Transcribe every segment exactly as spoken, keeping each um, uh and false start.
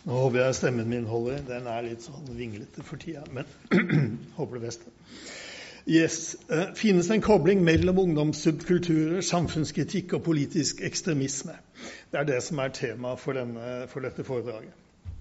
Nå håper jeg stemmen min holder. Den er litt sånn vinglete for tida, men håper det beste. Yes. Uh, finnes det en kobling mellom ungdomssubkulturer, samfunnskritikk og politisk ekstremisme? Det er det som er tema for, denne, for dette foredraget.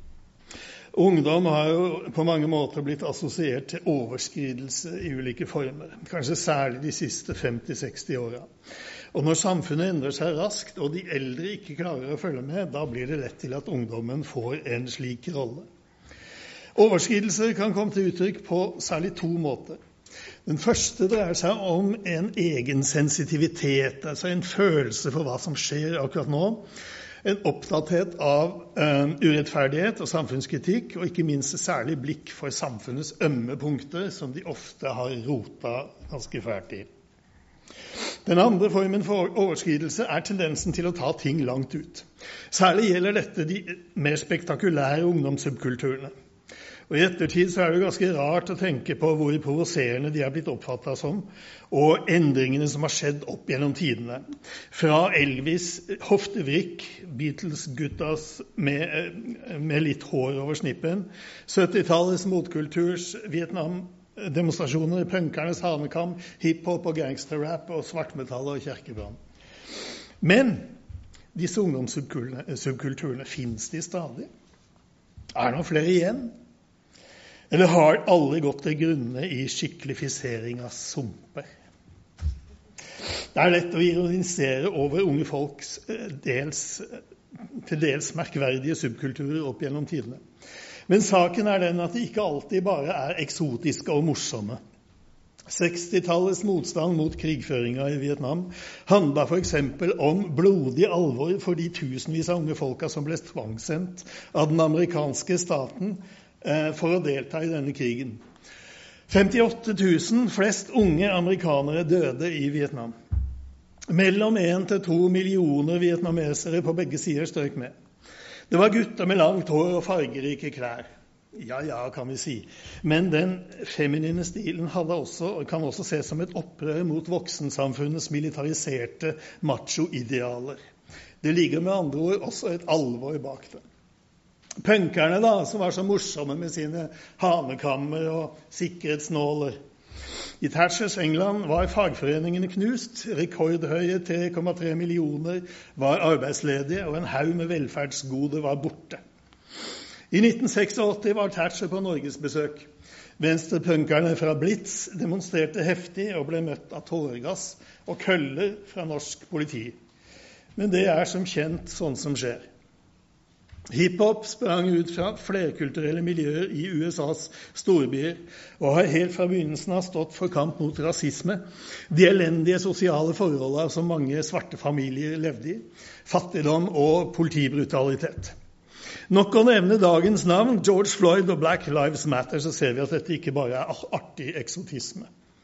Ungdom har jo på mange måter blitt assosiert til overskridelse i ulike former, kanskje særlig de siste femti til seksti åra. Og når samfunnet endrer seg raskt, og de eldre ikke klarer å følge med, da blir det lett til at ungdommen får en slik rolle. Overskridelser kan komme til uttrykk på særlig to måter. Den første dreier seg om en egen sensitivitet, altså en følelse for hva som skjer akkurat nå, en opptatthet av uh, urettferdighet og samfunnskritikk, og ikke minst særlig blikk for samfunnets ømme punkter, som de ofte har rota ganske fælt i. Den andre formen for overskridelse er tendensen til å ta ting langt ut. Særlig gjelder dette de mer spektakulære ungdomssubkulturene. Og i ettertid så er det ganske rart å tenke på hvor provoserende de er blitt oppfattet som, og endringene som har skjedd opp gjennom tidene. Fra Elvis, hoftevrikk, Beatles-guttas med, med litt hår over snippen, syttitallets motkulturs Vietnam, demonstrasjoner, punkernes hanekam, hiphop og gangsterrap og svartmetall og kjerkebrann. Men disse ungdomssubkulturene, finnes de stadig? Er det noen flere igjen? Eller har alle gått til grunne i skiklifisering av sumper? Det er lett å ironisere over unge folks dels, til dels merkverdige subkulturer opp gjennom tidene. Men saken er den at de ikke alltid bare er eksotiske og morsomme. sekstitallets motstand mot krigføringa i Vietnam handlet for eksempel om blodig alvor for de tusenvis av unge folka som ble tvangssendt av den amerikanske staten eh, for å delta i denne krigen. femtiåtte tusen flest unge amerikanere døde i Vietnam. Mellom en til to millioner vietnamesere på begge sider strøk med. Det var gutter med langt hår og fargerike klær. Ja, ja, kan vi si. Men den feminine stilen hadde også, kan også ses som et opprør mot voksensamfunnets militariserte macho-idealer. Det ligger med andre ord også et alvor bak det. Punkerne da, som var så morsomme med sine hanekammer og sikkerhetsnåler. I Thatchers England var fagforeningene knust, rekordhøye tre komma tre millioner var arbeidsledige, og en haug med velferdsgode var borte. I nitten åttiseks var Thatcher på norgesbesøk. Venstrepunkerne fra Blitz demonstrerte heftig og ble møtt av tåregass og køller fra norsk politi. Men det er som kjent sånn som skjer. Hiphop sprang ut fra flerkulturelle miljøer i U S A's storbyer og har helt fra begynnelsen av stått for kamp mot rasisme, de elendige sosiale forholdene som mange svarte familier levde i, fattigdom og politibrutalitet. Nok å nevne dagens navn, George Floyd og Black Lives Matter, så ser vi at dette ikke bare er artig eksotisme.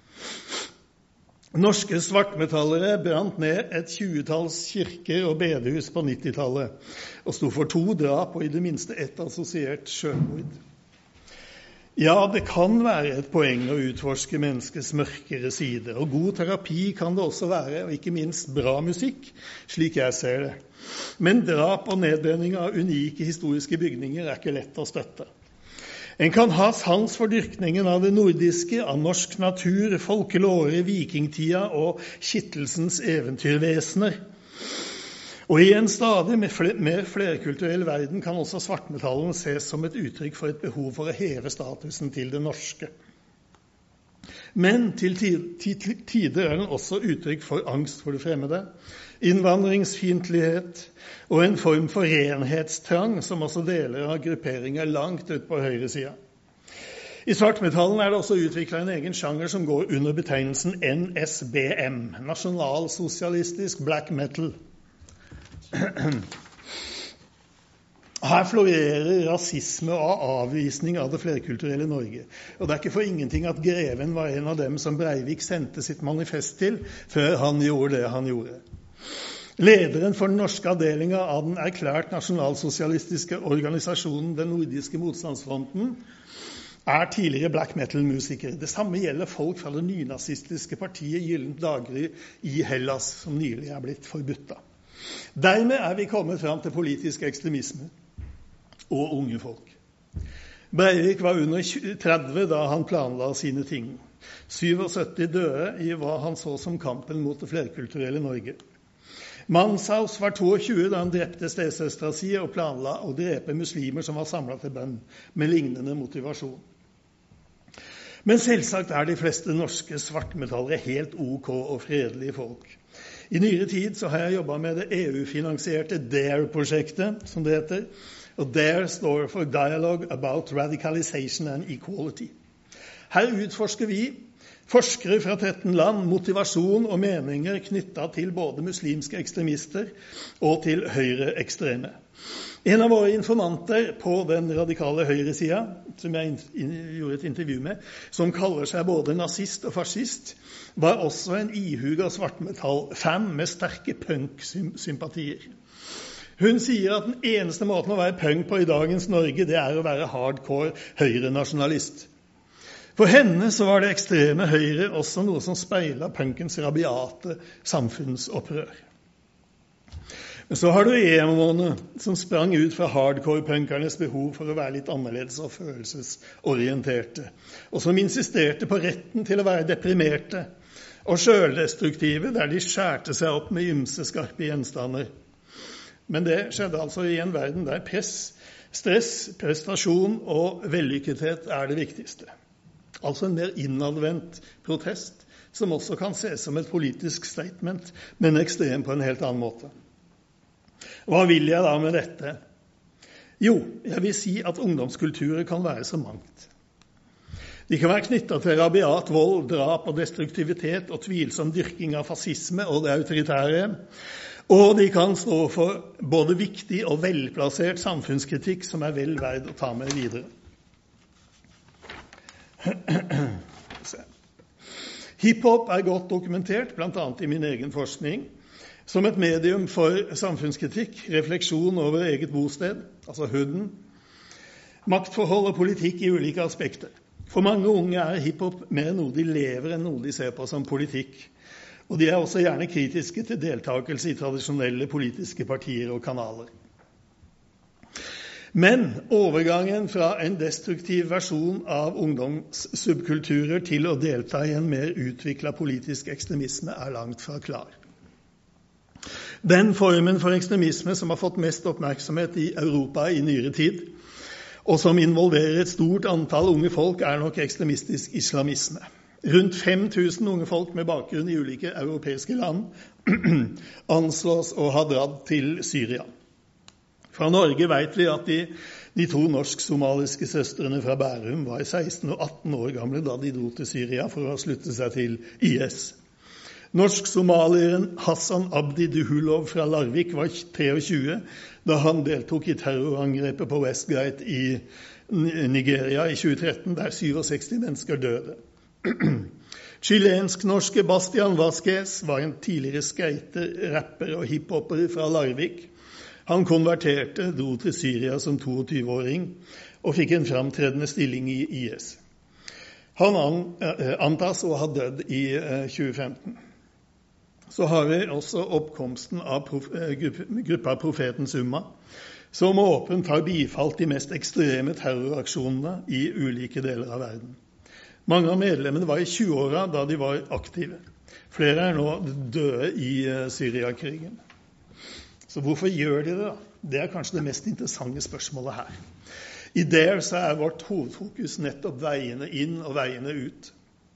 Norske svartmetallere brant ned et tjuetalls kirker og bedehus på nittitallet, og sto for to drap og i det minste ett assosiert selvmord. Ja, det kan være et poeng å utforske menneskets mørkere sider, og god terapi kan det også være, og ikke minst bra musikk, slik jeg ser det. Men drap og nedbrenning av unike historiske bygninger er ikke lett å støtte. En kan ha sans for dyrkningen av det nordiske, av norsk natur, folkelåre, vikingtida og kittelsens eventyrvesener. Og i en stadig mer flerkulturell verden kan også svartmetallen ses som et uttrykk for et behov for å heve statusen til det norske. Men til tider er den også uttrykk for angst for det fremmede, innvandringsfiendtlighet og en form for renhetstrang som også deler av grupperinger langt ut på høyresida. I svartmetallen er det også utviklet en egen sjanger som går under betegnelsen N S B M, nasjonalsosialistisk black metal. Her florerer rasisme og avvisning av det flerkulturelle Norge. Og det er ikke for ingenting at Greven var en av dem som Breivik sendte sitt manifest til før han gjorde det han gjorde. Lederen for den norske avdelingen av den erklært nasjonalsosialistiske organisasjonen Den nordiske motstandsfronten er tidligere black metal-musiker. Det samme gjelder folk fra det nynazistiske partiet Gyllent daggry i Hellas, som nylig er blitt forbudt. Dermed er vi kommet fram til politisk ekstremisme. og unge folk. Breivik var under tretti da han planla sine ting. syttisju døde i hva han så som kampen mot det flerkulturelle Norge. Manshaus var tjueto da han drepte stesøstera si og planla å drepe muslimer som var samlet til bønn, med lignende motivasjon. Men selvsagt er de fleste norske svartmetallere helt ok og fredelige folk. I nyere tid så har jeg jobbet med det E U-finansierte DARE-prosjektet, som det heter, og DARE står for Dialogue About Radicalization and Equality. Her utforsker vi, forskere fra tretten land, motivasjon og meninger knyttet til både muslimske ekstremister og til høyreekstreme. En av våre informanter på den radikale høyresiden, som jeg gjorde et intervju med, som kaller seg både nazist og fascist, var også en ihuga svartmetall-fan med sterke punk-sympatier. Hun sier at den eneste måten å være punk på i dagens Norge, det er å være hardcore høyrenasjonalist. For henne så var det ekstreme høyre også noe som speilet punkens rabiate samfunnsopprør. Men så har du emoene som sprang ut fra hardcore-punkernes behov for å være litt annerledes og følelsesorienterte, og som insisterte på retten til å være deprimerte og selvdestruktive, der de skjærte seg opp med ymse skarpe gjenstander. Men det skjedde altså i en verden der press, stress, prestasjon og vellykkethet er det viktigste. Altså en mer innadvendt protest, som også kan ses som et politisk statement, men ekstrem på en helt annen måte. Hva vil jeg da med dette? Jo, jeg vil si at ungdomskulturer kan være så mangt. De kan være knyttet til rabiat vold, drap og destruktivitet og tvilsom dyrking av fascisme og det autoritære, og de kan stå for både viktig og velplassert samfunnskritikk som er vel verd å ta med videre. Hiphop er godt dokumentert, blant annet i min egen forskning, som et medium for samfunnskritikk, refleksjon over eget bosted, altså huden, maktforhold og politikk i ulike aspekter. For mange unge er hiphop mer noe de lever enn noe de ser på som politikk, og de er også gjerne kritiske til deltakelse i tradisjonelle politiske partier og kanaler. Men overgangen fra en destruktiv versjon av ungdomssubkulturer til å delta i en mer utviklet politisk ekstremisme er langt fra klar. Den formen for ekstremisme som har fått mest oppmerksomhet i Europa i nyere tid, og som involverer et stort antall unge folk, er nok ekstremistisk islamisme. Rundt fem tusen unge folk med bakgrunn i ulike europeiske land anslås å ha dratt til Syria. Fra Norge vet vi at de, de to norsk-somaliske søstrene fra Bærum var seksten og atten år gamle da de dro til Syria for å slutte seg til I S. Norsk-somalieren Hassan Abdi Duhulov fra Larvik var tjuetre da han deltok i terrorangrepet på Westgate i Nigeria i tjue tretten, der sekstisju mennesker døde. Chilensk-norske Bastian Vasquez var en tidligere skater, rapper og hiphopper fra Larvik. Han konverterte, dro til Syria som tjueto-åring og fikk en framtredende stilling i I S. Han antas å ha dødd i tjue femten. Så har vi også oppkomsten av prof, gruppa Profetens Umma, som åpent har bifalt de mest ekstreme terroraksjonene i ulike deler av verden. Mange av medlemmene var i tjueåra da de var aktive. Flere er nå døde i Syriakrigen. Så hvorfor gjør de det da? Det er kanskje det mest interessante spørsmålet her. I DARE så er vårt hovedfokus nettopp veiene inn og veiene ut.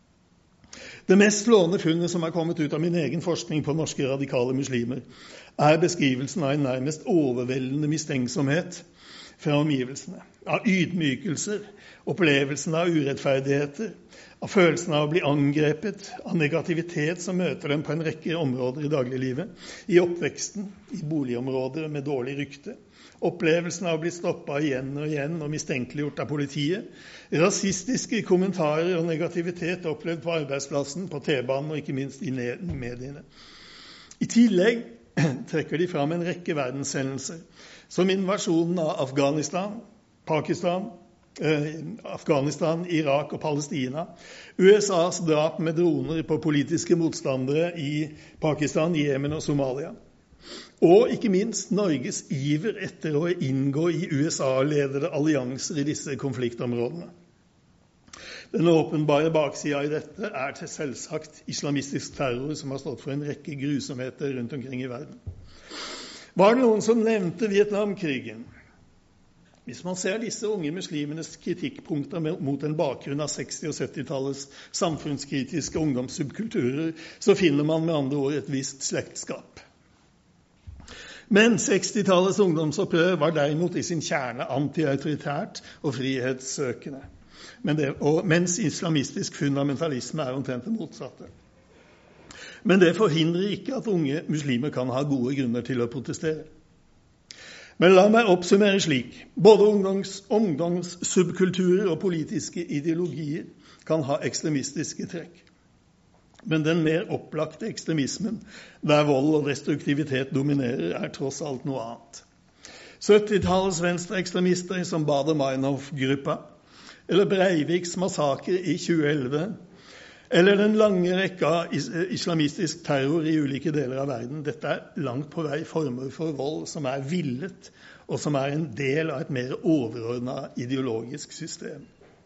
Det mest slående funnet som er kommet ut av min egen forskning på norske radikale muslimer, er beskrivelsen av en nærmest overveldende mistenksomhet fra omgivelsene, av ydmykelser, opplevelsen av urettferdigheter, av følelsen av å bli angrepet, av negativitet som møter dem på en rekke områder i dagliglivet, i oppveksten, i boligområder med dårlig rykte, opplevelsen av å bli stoppet igjen og igjen og mistenkeliggjort av politiet, rasistiske kommentarer og negativitet opplevd på arbeidsplassen, på T-banen og ikke minst i mediene. I tillegg trekker de fram en rekke verdenshendelser, som invasjonen av Afghanistan, Pakistan, eh, Afghanistan, Irak og Palestina, U S A's drap med droner på politiske motstandere i Pakistan, Jemen og Somalia, Og ikke minst Norges iver etter å inngå i U S A-ledede allianser i disse konfliktområdene. Den åpenbare baksida i dette er til selvsagt islamistisk terror som har stått for en rekke grusomheter rundt omkring i verden. Var det noen som nevnte Vietnamkrigen? Hvis man ser disse unge muslimenes kritikkpunkter mot en bakgrunn av seksti- og syttitalets samfunnskritiske ungdomssubkulturer, så finner man med andre ord et visst slektskap. Men sekstitallets ungdomsopprør var derimot i sin kjerne anti-autoritært og frihetssøkende. Men det, og, mens islamistisk fundamentalisme er omtrent det motsatte. Men det forhindrer ikke at unge muslimer kan ha gode grunner til å protestere. Men la meg oppsummere slik. Både ungdoms, ungdomssubkulturer og politiske ideologier kan ha ekstremistiske trekk. Men den mer opplagte ekstremismen, der vold og destruktivitet dominerer, er tross alt noe annet. syttitallets venstreekstremister som Baader-Meinhof-gruppa, eller Breiviks massakre i tjueelleve, eller den lange rekka av islamistisk terror i ulike deler av verden. Dette er langt på vei former for vold som er villet, og som er en del av et mer overordnet ideologisk system.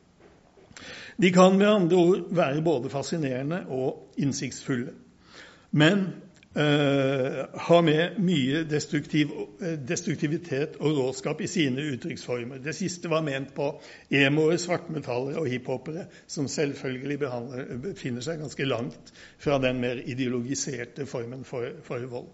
De kan med andre ord være både fascinerende og innsiktsfulle, men Uh, har med mye destruktiv, destruktivitet og råskap i sine uttrykksformer. Det siste var ment på emoer, svartmetallere og hiphopere, som selvfølgelig behandler, befinner seg ganske langt fra den mer ideologiserte formen for, for vold.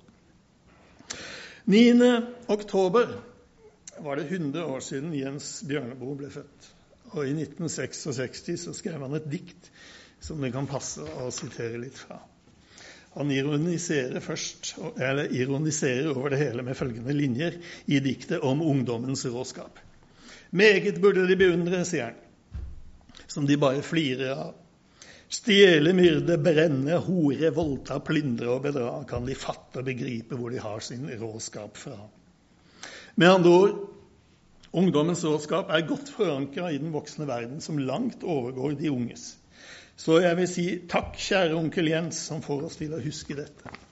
niende oktober var det hundre år siden Jens Bjørneboe ble født. Og i nitten sekstiseks så skrev han et dikt som det kan passe å sitere litt fra. Han ironiserer først, eller ironiserer over det hele med følgende linjer i diktet om ungdommens råskap. Meget burde de beundre, sier han, som de bare flirer av. Stjele, myrde, brenne, hore, voldta, plyndre og bedra, kan de fatte og begripe hvor de har sin råskap fra. Med andre ord, ungdommens råskap er godt forankret i den voksne verden som langt overgår de unges. Så jeg vil si takk, kjære onkel Jens, som får oss til å huske dette.